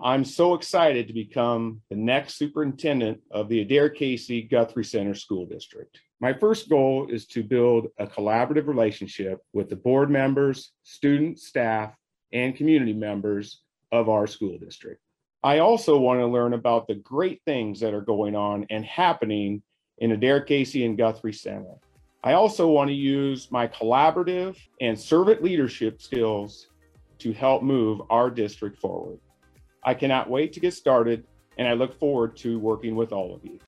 I'm so excited to become the next superintendent of the Adair-Casey Guthrie Center School District. My first goal is to build a collaborative relationship with the board members, students, staff, and community members of our school district. I also want to learn about the great things that are going on and happening in Adair-Casey and Guthrie Center. I also want to use my collaborative and servant leadership skills to help move our district forward. I cannot wait to get started, and I look forward to working with all of you.